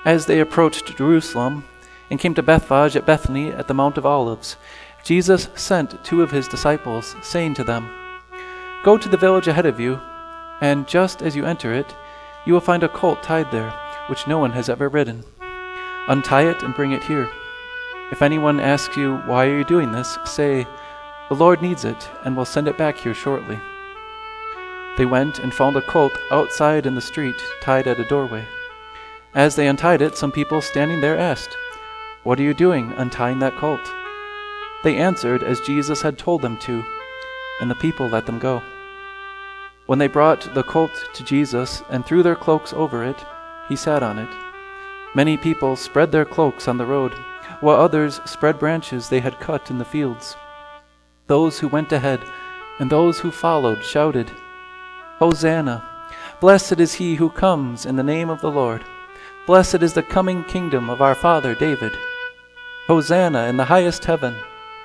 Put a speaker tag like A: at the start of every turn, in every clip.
A: As they approached Jerusalem and came to Bethphage at Bethany at the Mount of Olives, Jesus sent 2 of his disciples, saying to them, "Go to the village ahead of you, and just as you enter it, you will find a colt tied there, which no one has ever ridden. Untie it and bring it here. If anyone asks you, 'Why are you doing this?' say, 'The Lord needs it, and will send it back here shortly.'" They went and found a colt outside in the street, tied at a doorway. As they untied it, some people standing there asked, "What are you doing, untying that colt?" They answered as Jesus had told them to, and the people let them go. When they brought the colt to Jesus and threw their cloaks over it, he sat on it. Many people spread their cloaks on the road, while others spread branches they had cut in the fields. Those who went ahead and those who followed shouted, "Hosanna! Blessed is he who comes in the name of the Lord. Blessed is the coming kingdom of our father David. Hosanna in the highest heaven."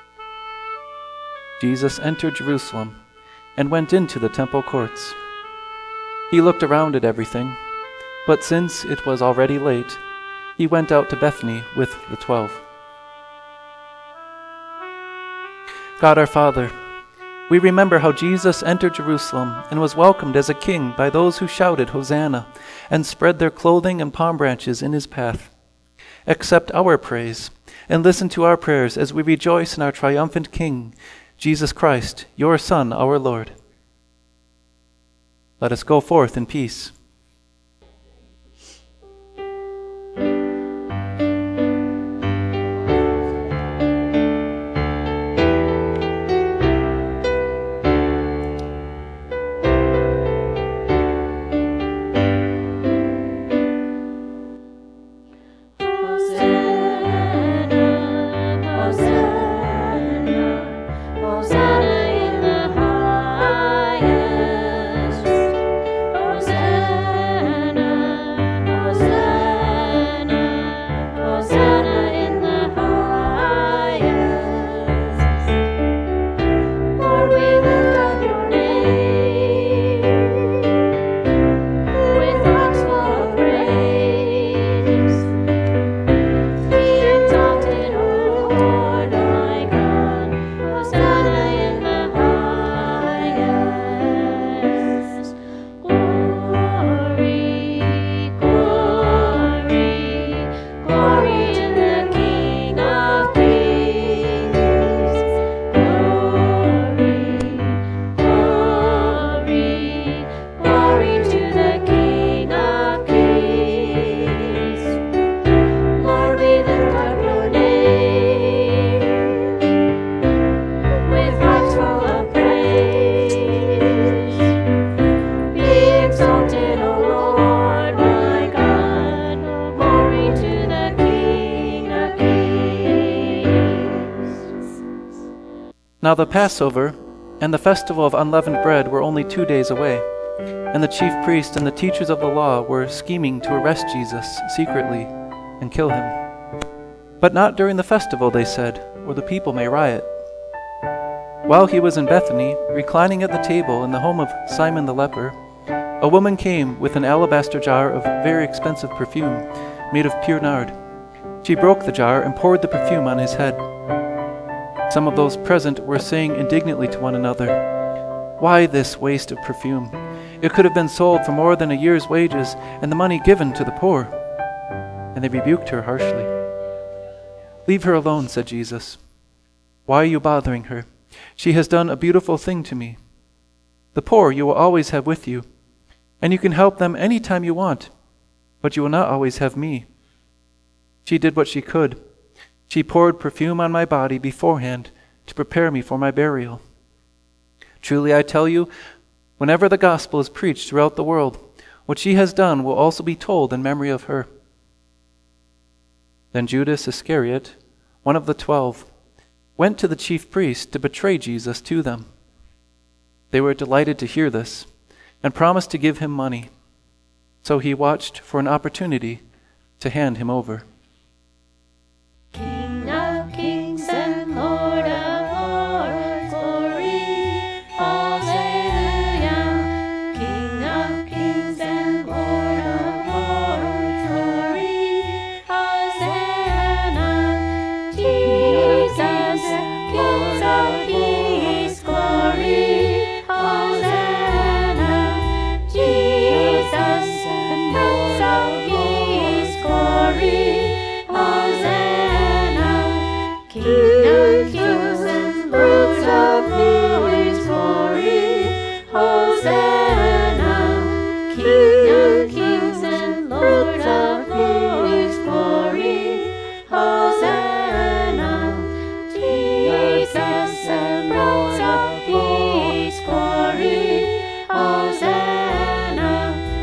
A: Jesus entered Jerusalem and went into the temple courts. He looked around at everything, but since it was already late, he went out to Bethany with the 12. God our Father, we remember how Jesus entered Jerusalem and was welcomed as a king by those who shouted Hosanna and spread their clothing and palm branches in his path. Accept our praise and listen to our prayers as we rejoice in our triumphant King, Jesus Christ, your Son, our Lord. Let us go forth in peace. Now the Passover and the festival of unleavened bread were only 2 days away, and the chief priests and the teachers of the law were scheming to arrest Jesus secretly and kill him. But not during the festival, they said, or the people may riot. While he was in Bethany, reclining at the table in the home of Simon the leper, a woman came with an alabaster jar of very expensive perfume made of pure nard. She broke the jar and poured the perfume on his head. Some of those present were saying indignantly to one another, "Why this waste of perfume? It could have been sold for more than a year's wages and the money given to the poor." And they rebuked her harshly. "Leave her alone," said Jesus. "Why are you bothering her? She has done a beautiful thing to me. The poor you will always have with you, and you can help them any time you want, but you will not always have me. She did what she could. She poured perfume on my body beforehand to prepare me for my burial. Truly I tell you, whenever the gospel is preached throughout the world, what she has done will also be told in memory of her." Then Judas Iscariot, one of the 12, went to the chief priests to betray Jesus to them. They were delighted to hear this and promised to give him money. So he watched for an opportunity to hand him over.
B: King of kings and Lord of lords, glory, hallelujah. King of kings and Lord of lords, glory, glory, Hosanna, King of kings and Lord of lords, glory, Hosanna, King of kings and Lord of lords, glory, Hosanna, Jesus and Prince of Peace, glory, Hosanna,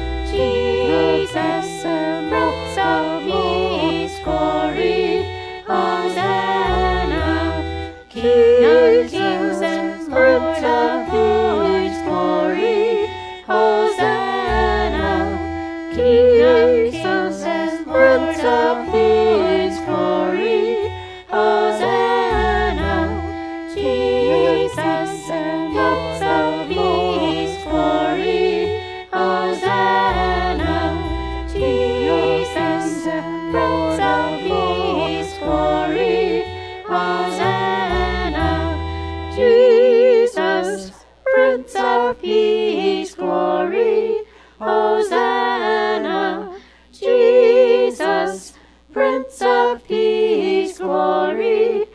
B: Jesus and Prince of Peace, glory, Hosanna, King of kings and Lord of lords, glory, Hosanna, King of kings and Lord of lords, glory, Hosanna, Jesus and Prince of Peace, glory, Hosanna, Jesus and Prince of Peace, glory, Hosanna, Jesus, Prince of Peace, glory, Hosanna, Jesus, Prince of Peace, glory,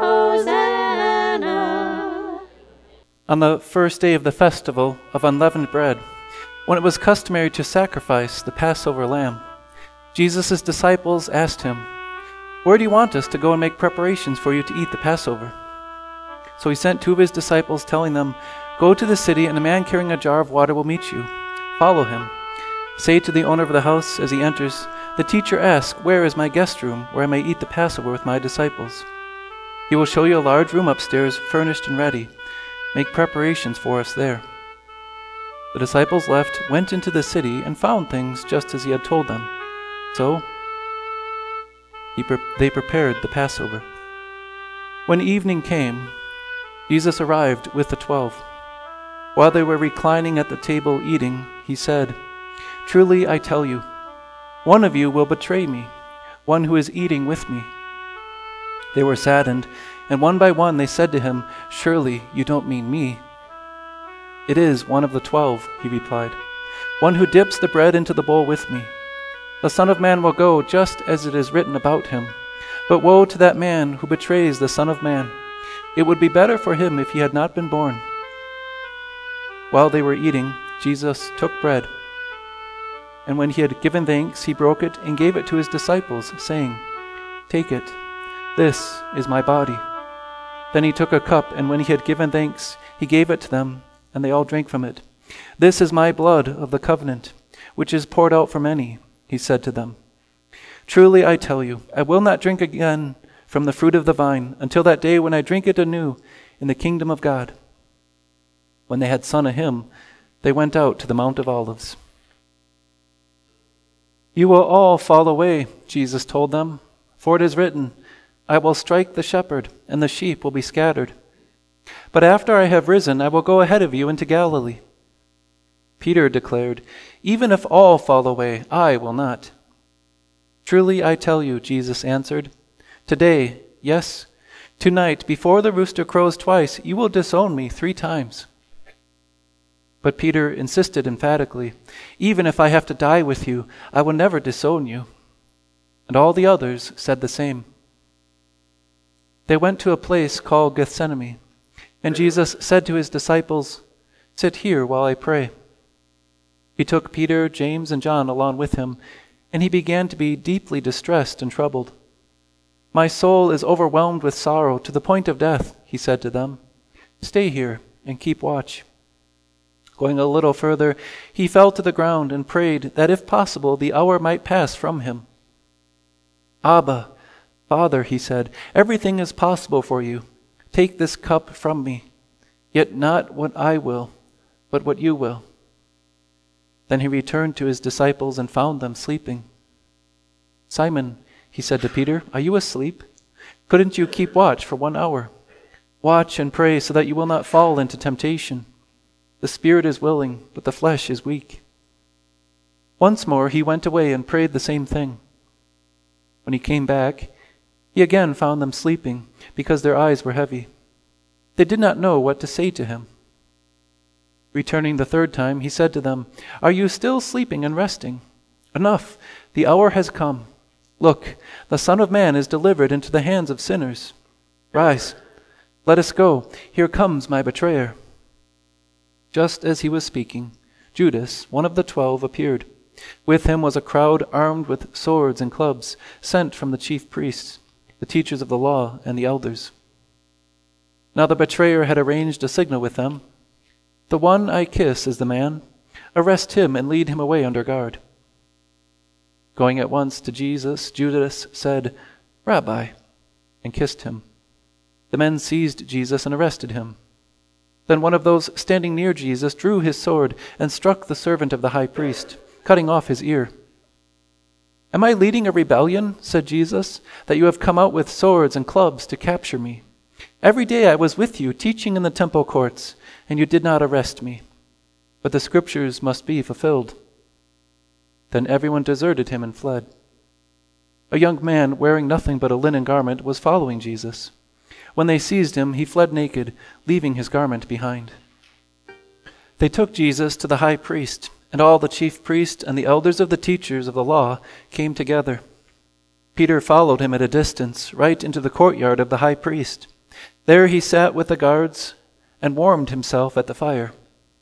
B: Hosanna.
A: On the first day of the festival of unleavened bread, when it was customary to sacrifice the Passover lamb, Jesus' disciples asked him, "Where do you want us to go and make preparations for you to eat the Passover?" So he sent two of his disciples, telling them, "Go to the city, and a man carrying a jar of water will meet you. Follow him. Say to the owner of the house as he enters, 'The teacher asks, where is my guest room, where I may eat the Passover with my disciples?' He will show you a large room upstairs, furnished and ready. Make preparations for us there." The disciples left, went into the city, and found things just as he had told them. So they prepared the Passover. When evening came, Jesus arrived with the 12. While they were reclining at the table eating, he said, "Truly I tell you, one of you will betray me, one who is eating with me." They were saddened, and one by one they said to him, "Surely you don't mean me?" "It is one of the 12, he replied, "one who dips the bread into the bowl with me. The Son of Man will go just as it is written about him. But woe to that man who betrays the Son of Man. It would be better for him if he had not been born." While they were eating, Jesus took bread, and when he had given thanks, he broke it and gave it to his disciples, saying, "Take it, this is my body." Then he took a cup, and when he had given thanks, he gave it to them, and they all drank from it. "This is my blood of the covenant, which is poured out for many," he said to them. "Truly I tell you, I will not drink again from the fruit of the vine until that day when I drink it anew in the kingdom of God." When they had sung a hymn, they went out to the Mount of Olives. "You will all fall away," Jesus told them, "for it is written, 'I will strike the shepherd, and the sheep will be scattered.' But after I have risen, I will go ahead of you into Galilee." Peter declared, "Even if all fall away, I will not." "Truly I tell you," Jesus answered, "today, yes, tonight, before the rooster crows twice, you will disown me 3 times." But Peter insisted emphatically, "Even if I have to die with you, I will never disown you." And all the others said the same. They went to a place called Gethsemane, and Jesus said to his disciples, "Sit here while I pray." He took Peter, James, and John along with him, and he began to be deeply distressed and troubled. "My soul is overwhelmed with sorrow to the point of death," he said to them. "Stay here and keep watch." Going a little further, he fell to the ground and prayed that if possible the hour might pass from him. "Abba, Father," he said, "everything is possible for you. Take this cup from me, yet not what I will, but what you will." Then he returned to his disciples and found them sleeping. "Simon," he said to Peter, "are you asleep? Couldn't you keep watch for 1 hour? Watch and pray so that you will not fall into temptation. The spirit is willing, but the flesh is weak." Once more he went away and prayed the same thing. When he came back, he again found them sleeping, because their eyes were heavy. They did not know what to say to him. Returning the 3rd time, he said to them, "Are you still sleeping and resting? Enough, the hour has come. Look, the Son of Man is delivered into the hands of sinners. Rise, let us go. Here comes my betrayer." Just as he was speaking, Judas, one of the 12, appeared. With him was a crowd armed with swords and clubs, sent from the chief priests, the teachers of the law, and the elders. Now the betrayer had arranged a signal with them. "The one I kiss is the man. Arrest him and lead him away under guard." Going at once to Jesus, Judas said, "Rabbi," and kissed him. The men seized Jesus and arrested him. Then one of those standing near Jesus drew his sword and struck the servant of the high priest, cutting off his ear. "Am I leading a rebellion," said Jesus, "that you have come out with swords and clubs to capture me? Every day I was with you, teaching in the temple courts, and you did not arrest me. But the scriptures must be fulfilled." Then everyone deserted him and fled. A young man wearing nothing but a linen garment was following Jesus. When they seized him, he fled naked, leaving his garment behind. They took Jesus to the high priest, and all the chief priests and the elders of the teachers of the law came together. Peter followed him at a distance, right into the courtyard of the high priest. There he sat with the guards and warmed himself at the fire.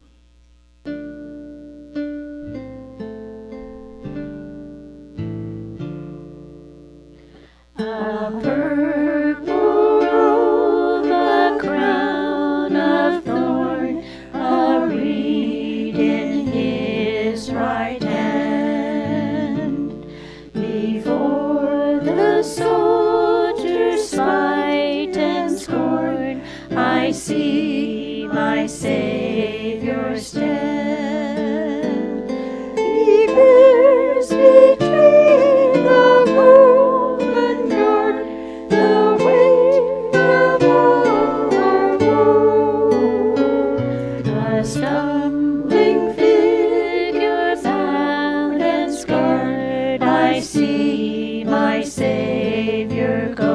B: A purple robe, a crown of thorn, a reed in his right hand. Before the soldier's spite and scorn, I see my Savior stand. He bears between the Roman guard the weight of all our woe. A stumbling figure bound and scarred, I see my Savior go.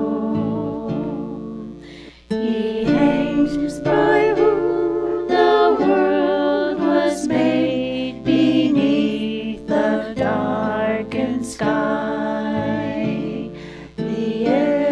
B: He hangs by whom the world was made, beneath the darkened sky. The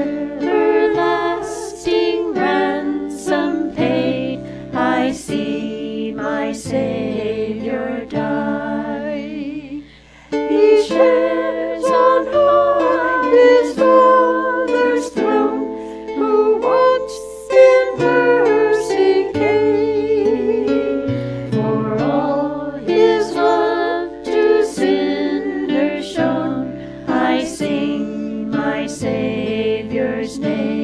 B: everlasting ransom paid, I see my Savior die. He shares on high his Father's throne, who once in mercy came. For all his love to sinners shown, I sing my Savior's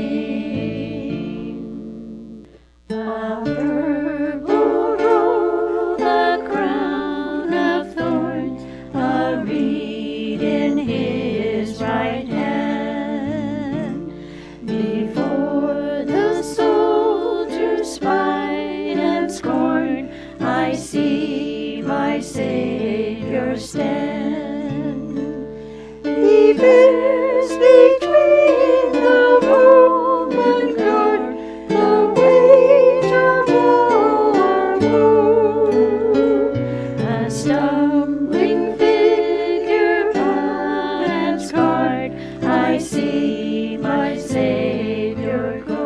B: name. A purple robe, a crown of thorns, a reed in his right hand. Before the soldier's spite and scorn, I see my Savior stand. He bears between the Roman guard the weight of all our woe. A stumbling figure bound and scarred, I see my Savior go.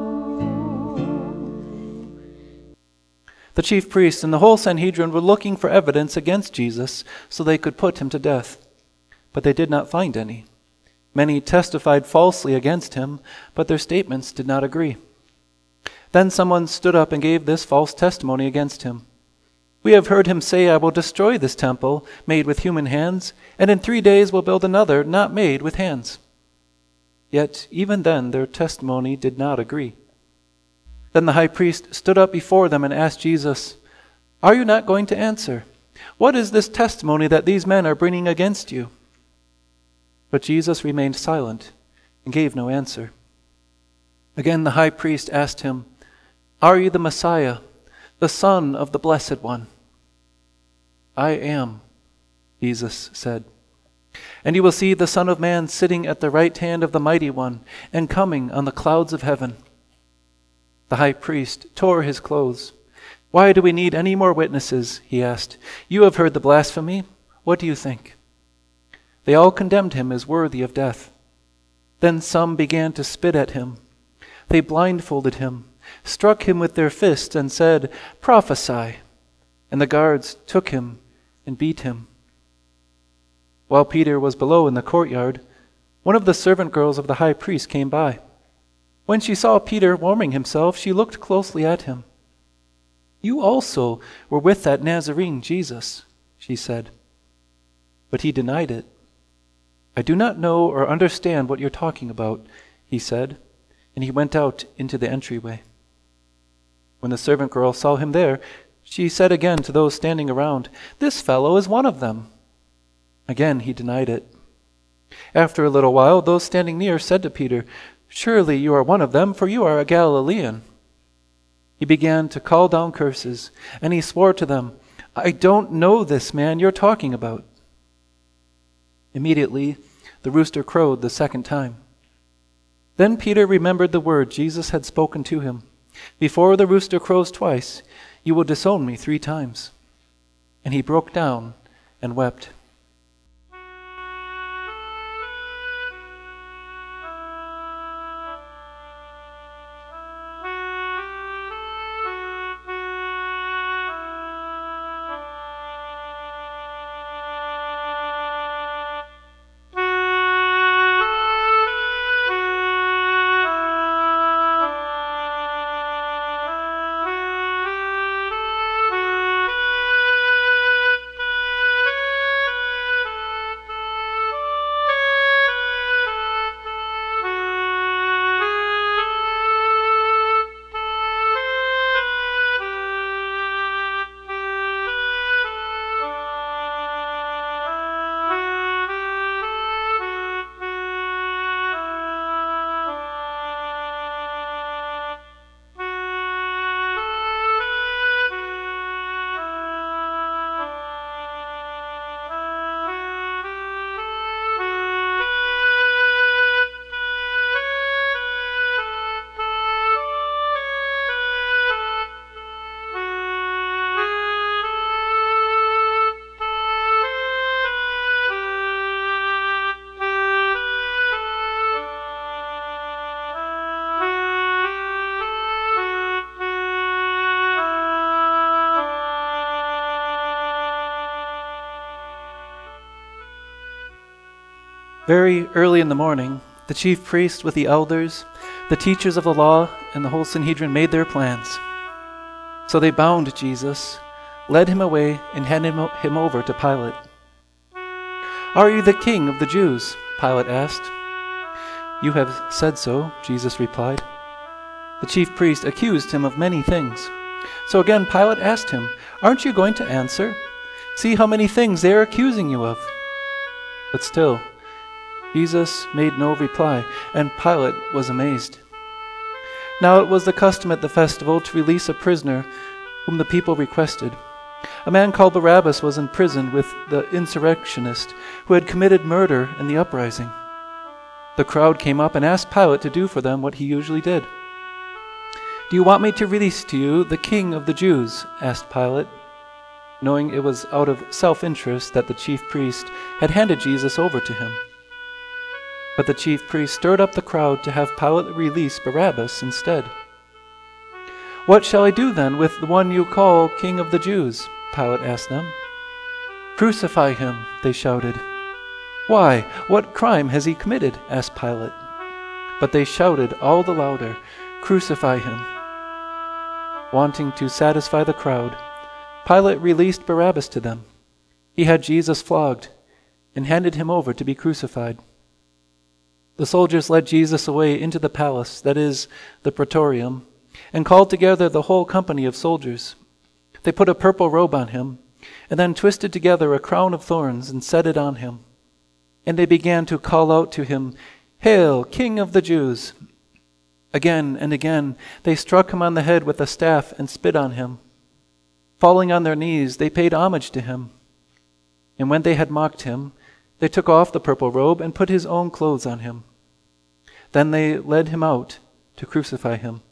A: The chief priests and the whole Sanhedrin were looking for evidence against Jesus so they could put him to death. But they did not find any. Many testified falsely against him, but their statements did not agree. Then someone stood up and gave this false testimony against him. "We have heard him say, 'I will destroy this temple made with human hands, and in 3 days will build another not made with hands.'" Yet even then their testimony did not agree. Then the high priest stood up before them and asked Jesus, "Are you not going to answer? What is this testimony that these men are bringing against you?" But Jesus remained silent and gave no answer. Again the high priest asked him, "Are you the Messiah, the Son of the Blessed One?" "I am," Jesus said. "And you will see the Son of Man sitting at the right hand of the Mighty One and coming on the clouds of heaven." The high priest tore his clothes. "Why do we need any more witnesses?" he asked. "You have heard the blasphemy. What do you think?" They all condemned him as worthy of death. Then some began to spit at him. They blindfolded him, struck him with their fists, and said, "Prophesy." And the guards took him and beat him. While Peter was below in the courtyard, one of the servant girls of the high priest came by. When she saw Peter warming himself, she looked closely at him. "You also were with that Nazarene Jesus," she said. But he denied it. "I do not know or understand what you're talking about," he said, and he went out into the entryway. When the servant girl saw him there, she said again to those standing around, "This fellow is one of them." Again he denied it. After a little while, those standing near said to Peter, "Surely you are one of them, for you are a Galilean." He began to call down curses, and he swore to them, "I don't know this man you're talking about." Immediately, the rooster crowed the second time. Then Peter remembered the word Jesus had spoken to him, "Before the rooster crows twice, you will disown me 3 times." And he broke down and wept. Very early in the morning, the chief priest with the elders, the teachers of the law, and the whole Sanhedrin made their plans. So they bound Jesus, led him away, and handed him over to Pilate. "Are you the king of the Jews?" Pilate asked. "You have said so," Jesus replied. The chief priest accused him of many things. So again Pilate asked him, "Aren't you going to answer? See how many things they are accusing you of." But still, Jesus made no reply, and Pilate was amazed. Now it was the custom at the festival to release a prisoner whom the people requested. A man called Barabbas was in prison with the insurrectionist who had committed murder in the uprising. The crowd came up and asked Pilate to do for them what he usually did. "Do you want me to release to you the king of the Jews?" asked Pilate, knowing it was out of self-interest that the chief priest had handed Jesus over to him. But the chief priest stirred up the crowd to have Pilate release Barabbas instead. "What shall I do then with the one you call King of the Jews?" Pilate asked them. "Crucify him," they shouted. "Why? What crime has he committed?" asked Pilate. But they shouted all the louder, "Crucify him." Wanting to satisfy the crowd, Pilate released Barabbas to them. He had Jesus flogged and handed him over to be crucified. The soldiers led Jesus away into the palace, that is, the praetorium, and called together the whole company of soldiers. They put a purple robe on him, and then twisted together a crown of thorns and set it on him. And they began to call out to him, "Hail, King of the Jews!" Again and again they struck him on the head with a staff and spit on him. Falling on their knees, they paid homage to him. And when they had mocked him, they took off the purple robe and put his own clothes on him. Then they led him out to crucify him.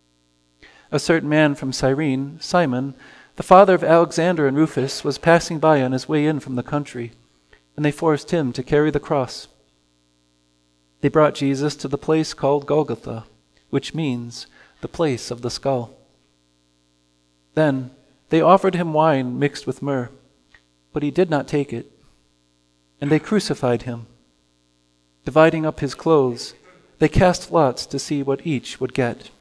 A: A certain man from Cyrene, Simon, the father of Alexander and Rufus, was passing by on his way in from the country, and they forced him to carry the cross. They brought Jesus to the place called Golgotha, which means the place of the skull. Then they offered him wine mixed with myrrh, but he did not take it, and they crucified him. Dividing up his clothes, they cast lots to see what each would get.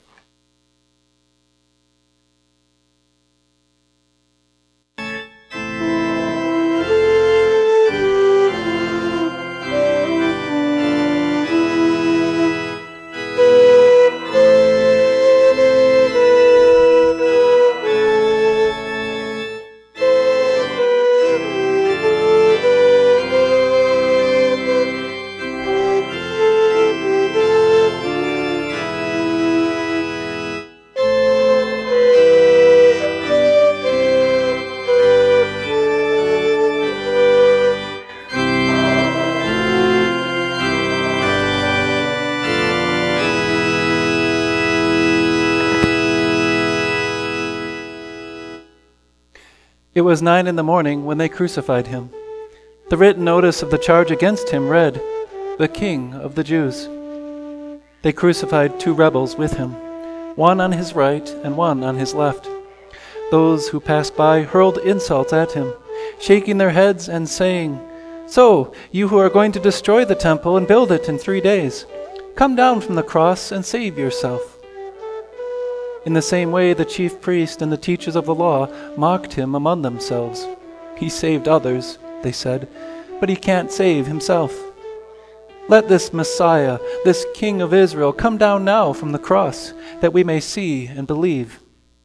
A: It was 9 a.m. when they crucified him. The written notice of the charge against him read, "The King of the Jews." They crucified 2 rebels with him, one on his right and one on his left. Those who passed by hurled insults at him, shaking their heads and saying, "So, you who are going to destroy the temple and build it in 3 days, come down from the cross and save yourself." In the same way, the chief priest and the teachers of the law mocked him among themselves. "He saved others," they said, "but he can't save himself. Let this Messiah, this King of Israel, come down now from the cross, that we may see and believe."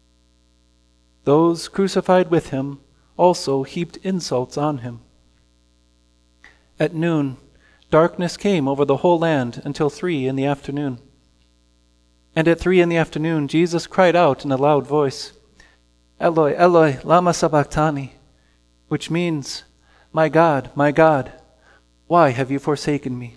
A: Those crucified with him also heaped insults on him. At noon, darkness came over the whole land until 3 p.m. And at 3 p.m, Jesus cried out in a loud voice, "Eloi, Eloi, lama sabachthani," which means, my God, why have you forsaken me?"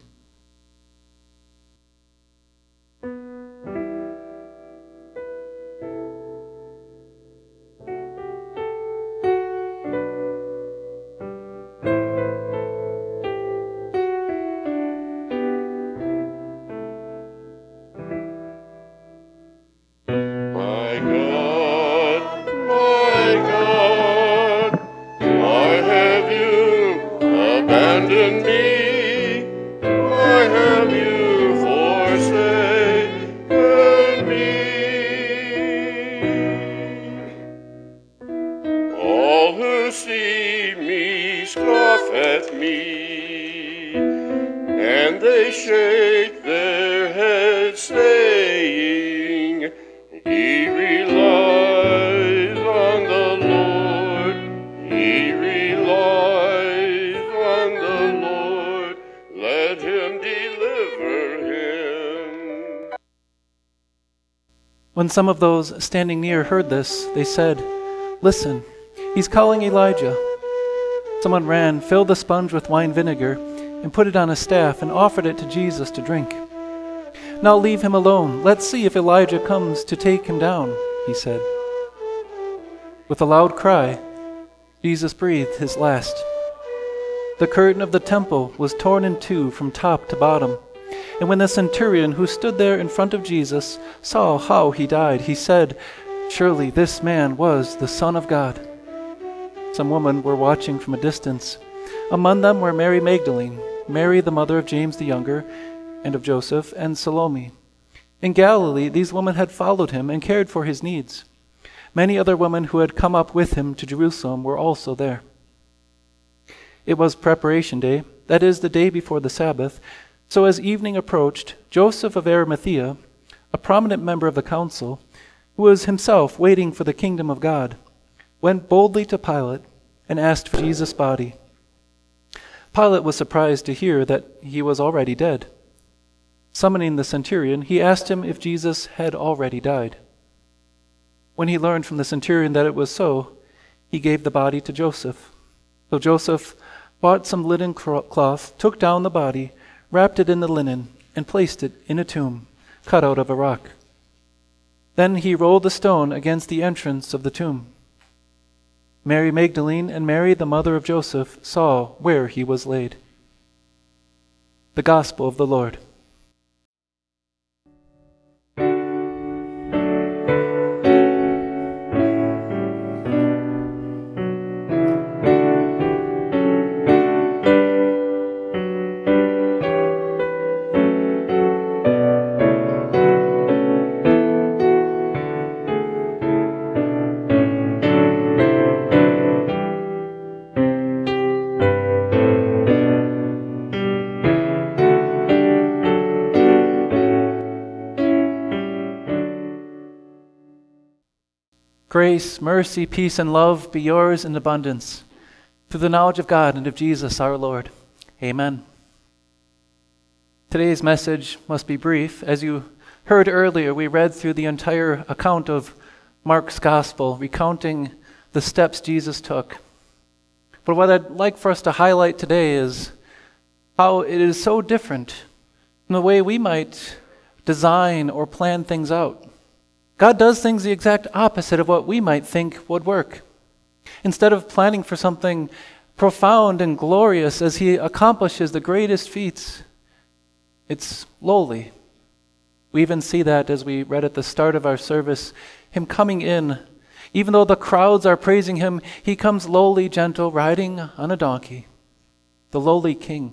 A: When some of those standing near heard this, they said, "Listen, he's calling Elijah." Someone ran, filled the sponge with wine vinegar, and put it on a staff and offered it to Jesus to drink. "Now leave him alone. Let's see if Elijah comes to take him down," he said. With a loud cry, Jesus breathed his last. The curtain of the temple was torn in 2 from top to bottom. And when the centurion who stood there in front of Jesus saw how he died, he said, "Surely this man was the Son of God." Some women were watching from a distance. Among them were Mary Magdalene, Mary the mother of James the Younger, and of Joseph, and Salome. In Galilee, these women had followed him and cared for his needs. Many other women who had come up with him to Jerusalem were also there. It was preparation day, that is, the day before the Sabbath. So as evening approached, Joseph of Arimathea, a prominent member of the council, who was himself waiting for the kingdom of God, went boldly to Pilate and asked for Jesus' body. Pilate was surprised to hear that he was already dead. Summoning the centurion, he asked him if Jesus had already died. When he learned from the centurion that it was so, he gave the body to Joseph. So Joseph bought some linen cloth, took down the body, wrapped it in the linen, and placed it in a tomb cut out of a rock. Then he rolled the stone against the entrance of the tomb. Mary Magdalene and Mary, the mother of Joseph, saw where he was laid. The Gospel of the Lord. Grace, mercy, peace, and love be yours in abundance, through the knowledge of God and of Jesus our Lord. Amen. Today's message must be brief. As you heard earlier, we read through the entire account of Mark's Gospel, recounting the steps Jesus took. But what I'd like for us to highlight today is how it is so different from the way we might design or plan things out. God does things the exact opposite of what we might think would work. Instead of planning for something profound and glorious as he accomplishes the greatest feats, it's lowly. We even see that as we read at the start of our service, him coming in. Even though the crowds are praising him, he comes lowly, gentle, riding on a donkey, the lowly king.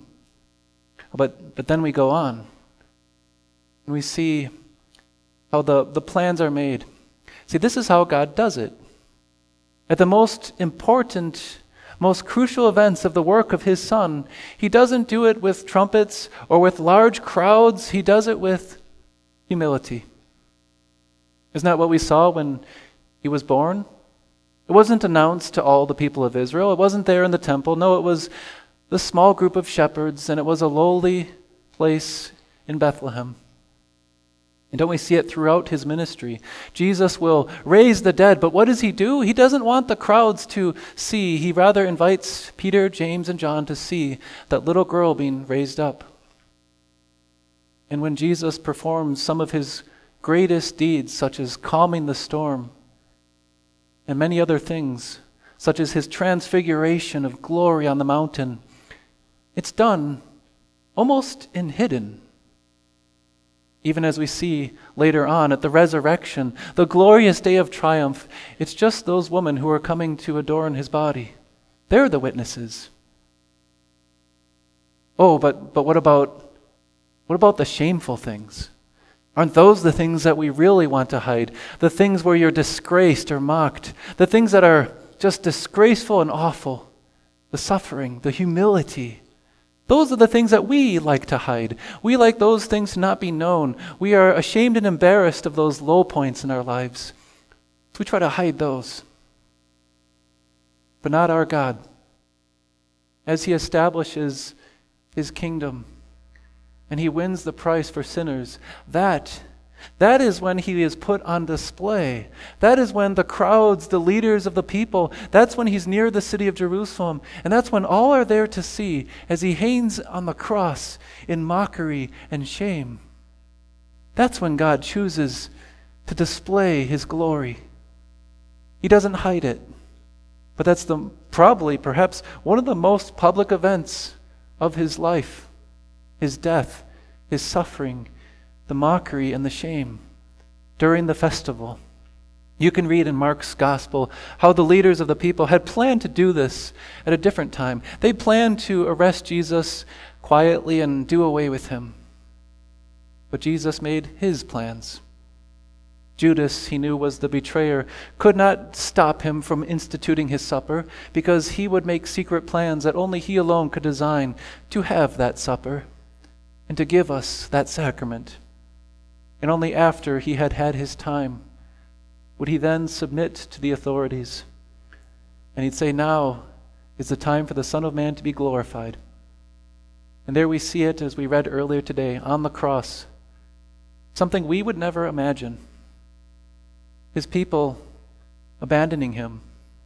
A: But then we go on, and we see how the plans are made. See, this is how God does it. At the most important, most crucial events of the work of his Son, he doesn't do it with trumpets or with large crowds. He does it with humility. Isn't that what we saw when he was born? It wasn't announced to all the people of Israel. It wasn't there in the temple. No, it was the small group of shepherds, and it was a lowly place in Bethlehem. And don't we see it throughout his ministry? Jesus will raise the dead, but what does he do? He doesn't want the crowds to see. He rather invites Peter, James, and John to see that little girl being raised up. And when Jesus performs some of his greatest deeds, such as calming the storm, and many other things, such as his transfiguration of glory on the mountain, it's done almost in hidden. Even as we see later on at the resurrection, the glorious day of triumph, it's just those women who are coming to adorn his body. They're the witnesses. Oh, but what about the shameful things? Aren't those the things that we really want to hide? The things where you're disgraced or mocked, the things that are just disgraceful and awful, the suffering, the humility. Those are the things that we like to hide. We like those things to not be known. We are ashamed and embarrassed of those low points in our lives. So we try to hide those. But not our God. As he establishes his kingdom and he wins the price for sinners, that is when he is put on display. That is when the crowds, the leaders of the people, that's when he's near the city of Jerusalem. And that's when all are there to see as he hangs on the cross in mockery and shame. That's when God chooses to display his glory. He doesn't hide it. But that's probably, perhaps, one of the most public events of his life. His death, his suffering, the mockery and the shame during the festival. You can read in Mark's Gospel how the leaders of the people had planned to do this at a different time. They planned to arrest Jesus quietly and do away with him. But Jesus made his plans. Judas, he knew, was the betrayer, could not stop him from instituting his supper because he would make secret plans that only he alone could design to have that supper and to give us that sacrament. And only after he had had his time would he then submit to the authorities. And he'd say, now is the time for the Son of Man to be glorified. And there we see it, as we read earlier today, on the cross. Something we would never imagine. His people abandoning him.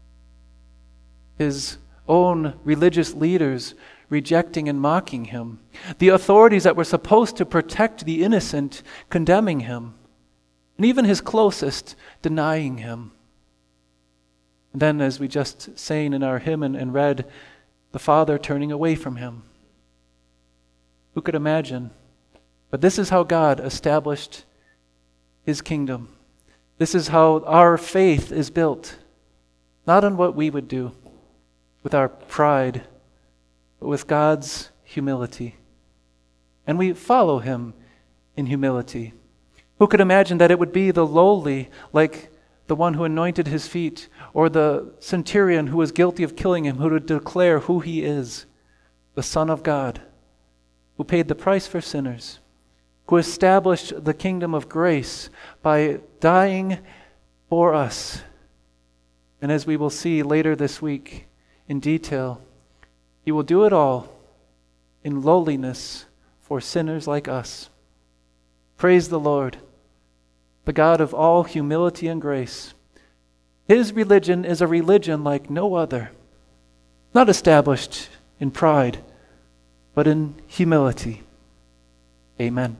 A: His own religious leaders rejecting and mocking him. The authorities that were supposed to protect the innocent condemning him. And even his closest denying him. And And then, as we just sang in our hymn and read, the Father turning away from him. Who could imagine? But this is how God established his kingdom. This is how our faith is built. Not on what we would do with our pride, but with God's humility. And we follow him in humility. Who could imagine that it would be the lowly, like the one who anointed his feet, or the centurion who was guilty of killing him, who would declare who he is, the Son of God, who paid the price for sinners, who established the kingdom of grace by dying for us. And as we will see later this week in detail, he will do it all in lowliness for sinners like us. Praise the Lord, the God of all humility and grace. His religion is a religion like no other, not established in pride, but in humility. Amen.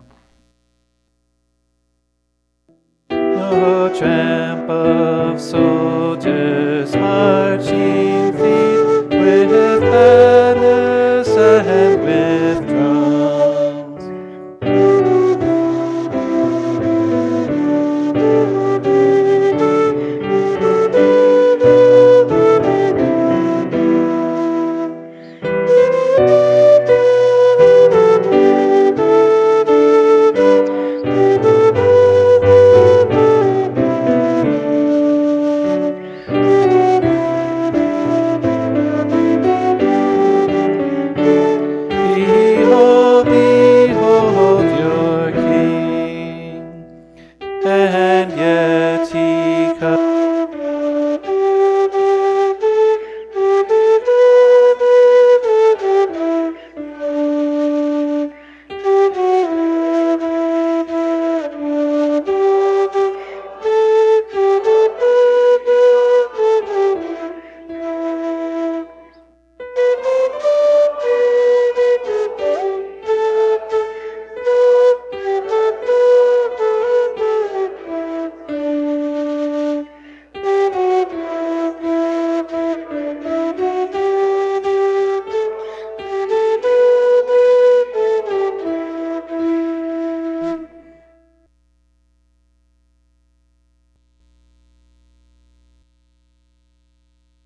A: The tramp of soldiers marching